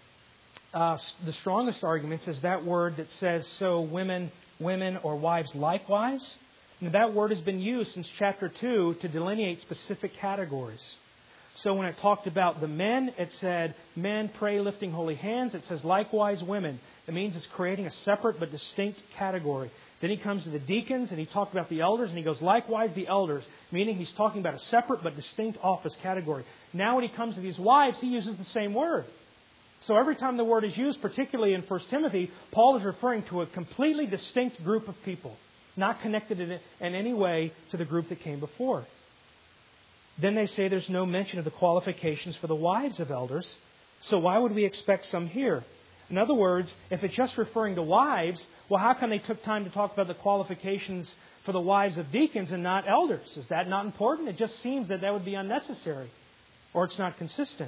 the strongest arguments is that word that says so women, or wives likewise. And that word has been used since chapter 2 to delineate specific categories. So when it talked about the men, it said men pray lifting holy hands. It says likewise women. It means it's creating a separate but distinct category. Then he comes to the deacons and he talked about the elders and he goes likewise the elders, meaning he's talking about a separate but distinct office category. Now when he comes to these wives, he uses the same word. So every time the word is used, particularly in 1 Timothy, Paul is referring to a completely distinct group of people, not connected in any way to the group that came before. Then they say there's no mention of the qualifications for the wives of elders. So why would we expect some here? In other words, if it's just referring to wives, well, how come they took time to talk about the qualifications for the wives of deacons and not elders? Is that not important? It just seems that would be unnecessary, or it's not consistent.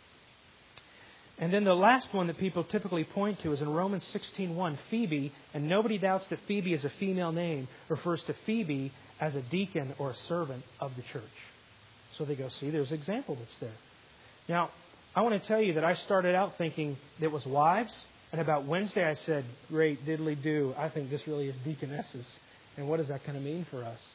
And then the last one that people typically point to is in Romans 16:1, Phoebe, and nobody doubts that Phoebe is a female name, refers to Phoebe as a deacon or a servant of the church. So they go, see, there's an example that's there. Now, I want to tell you that I started out thinking it was wives, and about Wednesday I said, great, diddly do, I think this really is deaconesses. And what does that kind of mean for us?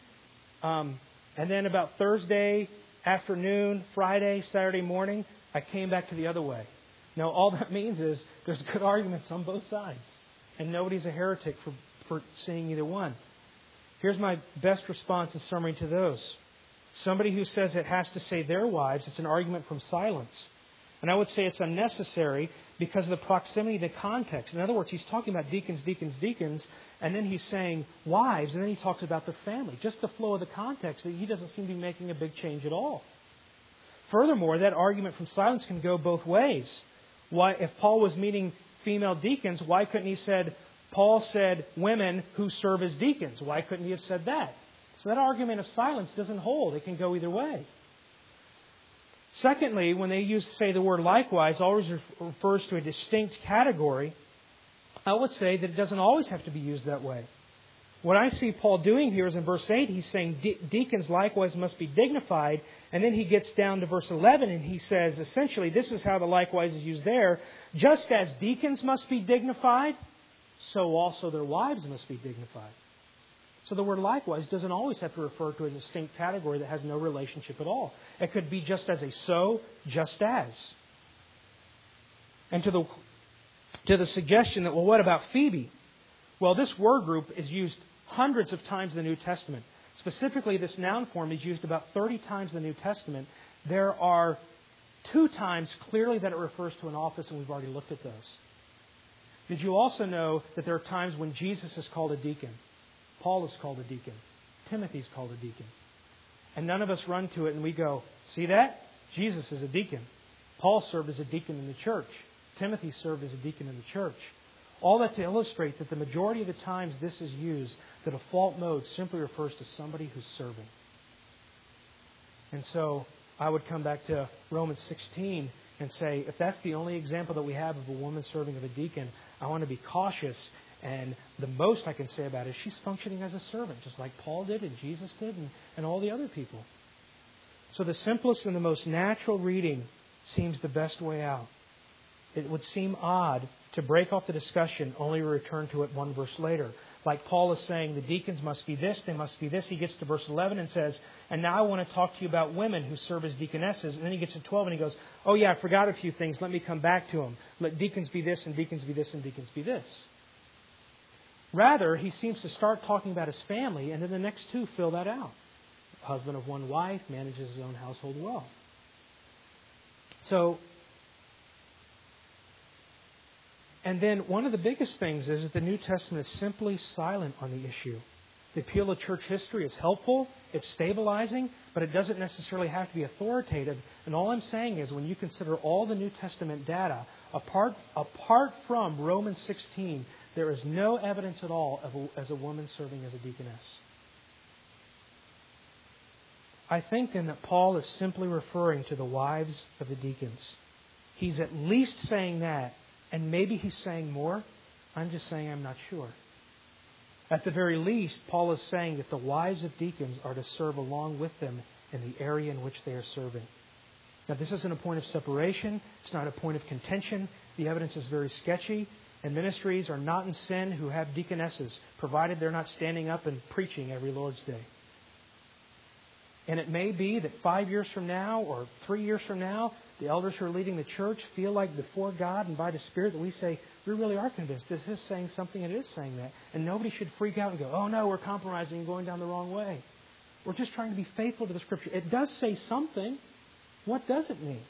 And then about Thursday afternoon, Friday, Saturday morning, I came back to the other way. Now, all that means is there's good arguments on both sides, and nobody's a heretic for seeing either one. Here's my best response and summary to those. Somebody who says it has to say their wives, it's an argument from silence. And I would say it's unnecessary because of the proximity to context. In other words, he's talking about deacons, and then he's saying wives, and then he talks about their family. Just the flow of the context, he doesn't seem to be making a big change at all. Furthermore, that argument from silence can go both ways. Why, if Paul was meeting female deacons, why couldn't he said, Paul said women who serve as deacons? Why couldn't he have said that? So that argument of silence doesn't hold. It can go either way. Secondly, when they say the word likewise always refers to a distinct category, I would say that it doesn't always have to be used that way. What I see Paul doing here is in verse 8, he's saying deacons likewise must be dignified. And then he gets down to verse 11 and he says, essentially, this is how the likewise is used there. Just as deacons must be dignified, so also their wives must be dignified. So the word likewise doesn't always have to refer to a distinct category that has no relationship at all. It could be just as a so, just as. And to the suggestion that, well, what about Phoebe? Well, this word group is used hundreds of times in the New Testament. Specifically, this noun form is used about 30 times in the New Testament. There are 2 times clearly that it refers to an office, and we've already looked at those. Did you also know that there are times when Jesus is called a deacon? Paul is called a deacon. Timothy is called a deacon. And none of us run to it and we go, see that? Jesus is a deacon. Paul served as a deacon in the church. Timothy served as a deacon in the church. All that to illustrate that the majority of the times this is used, the default mode simply refers to somebody who's serving. And so I would come back to Romans 16 and say, if that's the only example that we have of a woman serving of a deacon, I want to be cautious. And the most I can say about it is she's functioning as a servant, just like Paul did and Jesus did and all the other people. So the simplest and the most natural reading seems the best way out. it would seem odd to break off the discussion only to return to it one verse later. Like Paul is saying, the deacons must be this, they must be this. He gets to verse 11 and says, and now I want to talk to you about women who serve as deaconesses. And then he gets to 12 and he goes, oh yeah, I forgot a few things. Let me come back to them. Let deacons be this, and deacons be this, and deacons be this. Rather, he seems to start talking about his family, and then the next two fill that out. Husband of one wife, manages his own household well. So, and then one of the biggest things is that the New Testament is simply silent on the issue. The appeal of church history is helpful, it's stabilizing, but it doesn't necessarily have to be authoritative. And all I'm saying is when you consider all the New Testament data, apart from Romans 16, there is no evidence at all as a woman serving as a deaconess. I think then that Paul is simply referring to the wives of the deacons. He's at least saying that, and maybe he's saying more. I'm just saying I'm not sure. At the very least, Paul is saying that the wives of deacons are to serve along with them in the area in which they are serving. Now, this isn't a point of separation. It's not a point of contention. The evidence is very sketchy. And ministries are not in sin who have deaconesses, provided they're not standing up and preaching every Lord's Day. And it may be that 5 years from now or 3 years from now, the elders who are leading the church feel like before God and by the Spirit that we say, we really are convinced this is saying something and it is saying that. And nobody should freak out and go, oh no, we're compromising and going down the wrong way. We're just trying to be faithful to the Scripture. It does say something. What does it mean?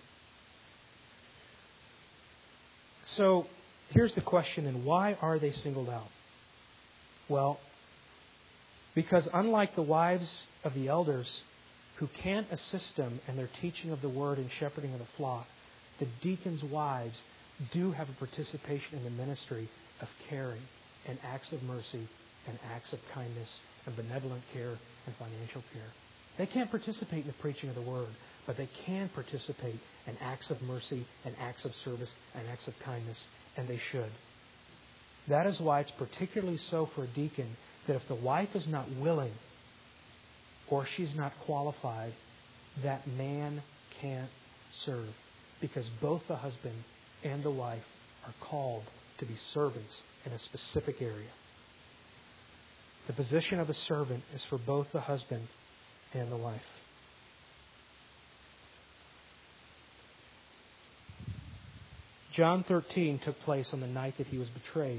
So here's the question, and why are they singled out? Well, because unlike the wives of the elders who can't assist them in their teaching of the Word and shepherding of the flock, the deacons' wives do have a participation in the ministry of caring and acts of mercy and acts of kindness and benevolent care and financial care. They can't participate in the preaching of the Word, but they can participate in acts of mercy and acts of service and acts of kindness, and they should. That is why it's particularly so for a deacon that if the wife is not willing or she's not qualified, that man can't serve, because both the husband and the wife are called to be servants in a specific area. The position of a servant is for both the husband and the wife. John 13 took place on the night that he was betrayed.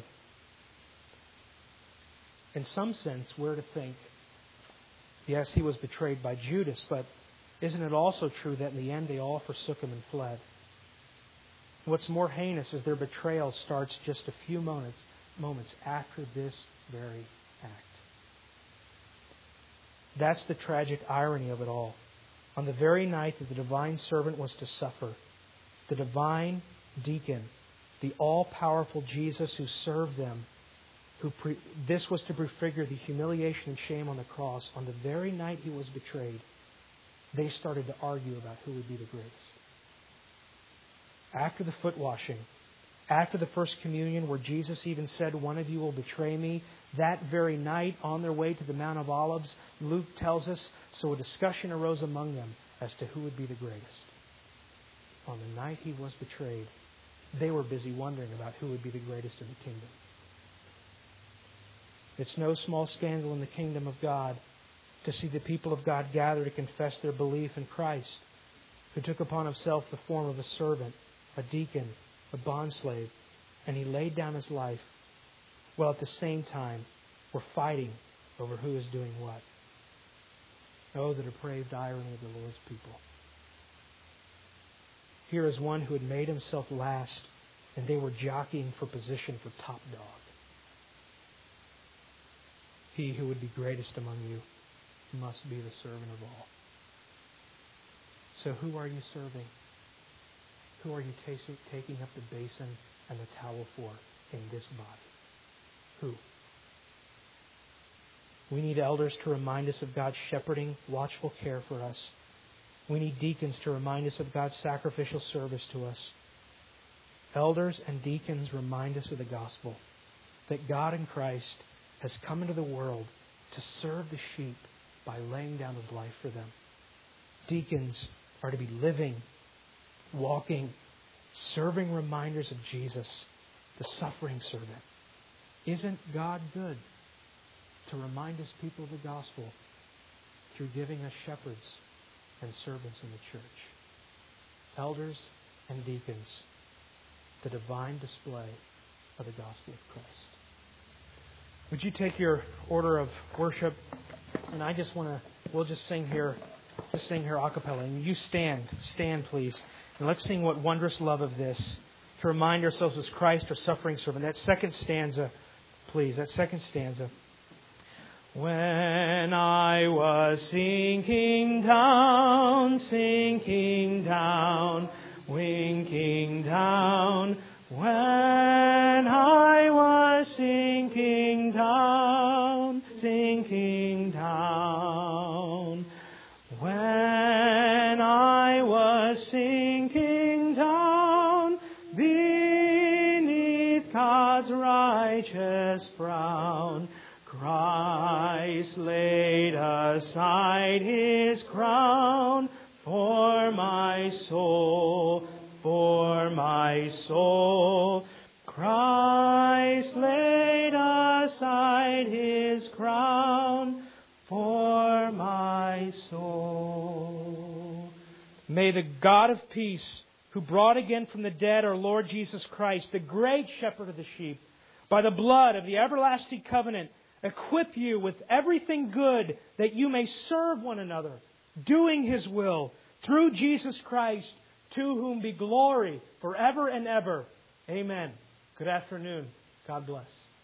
In some sense, we're to think, yes, he was betrayed by Judas, but isn't it also true that in the end they all forsook him and fled? What's more heinous is their betrayal starts just a few moments after this very act. That's the tragic irony of it all. On the very night that the divine servant was to suffer, the divine deacon, the all-powerful Jesus who served them, this was to prefigure the humiliation and shame on the cross. On the very night he was betrayed, they started to argue about who would be the greatest. After the foot washing, after the first communion where Jesus even said, one of you will betray me, that very night on their way to the Mount of Olives, Luke tells us, so a discussion arose among them as to who would be the greatest. On the night he was betrayed, they were busy wondering about who would be the greatest in the kingdom. It's no small scandal in the kingdom of God to see the people of God gather to confess their belief in Christ, who took upon himself the form of a servant, a deacon, a bondslave, and he laid down his life, while at the same time we're fighting over who is doing what. Oh, the depraved irony of the Lord's people. Here is one who had made himself last, and they were jockeying for position for top dog. He who would be greatest among you must be the servant of all. So who are you serving? Who are you taking up the basin and the towel for in this body? Who? We need elders to remind us of God's shepherding, watchful care for us. We need deacons to remind us of God's sacrificial service to us. Elders and deacons remind us of the gospel, that God in Christ has come into the world to serve the sheep by laying down his life for them. Deacons are to be living, walking, serving reminders of Jesus, the suffering servant. Isn't God good to remind His people of the gospel through giving us shepherds and servants in the church? Elders and deacons, the divine display of the gospel of Christ. Would you take your order of worship? And I just want to, we'll just sing here a cappella. And you stand please. And let's sing What Wondrous Love of This, to remind ourselves as Christ, our suffering servant. That second stanza, please, that second stanza. When I was sinking down, winking down, when I was sinking down, when I was sinking down beneath God's righteous frown, Christ laid aside His crown for my soul, Christ laid aside His crown for my soul. May the God of peace, who brought again from the dead our Lord Jesus Christ, the great shepherd of the sheep, by the blood of the everlasting covenant, equip you with everything good that you may serve one another, doing His will, through Jesus Christ, to whom be glory forever and ever. Amen. Good afternoon. God bless.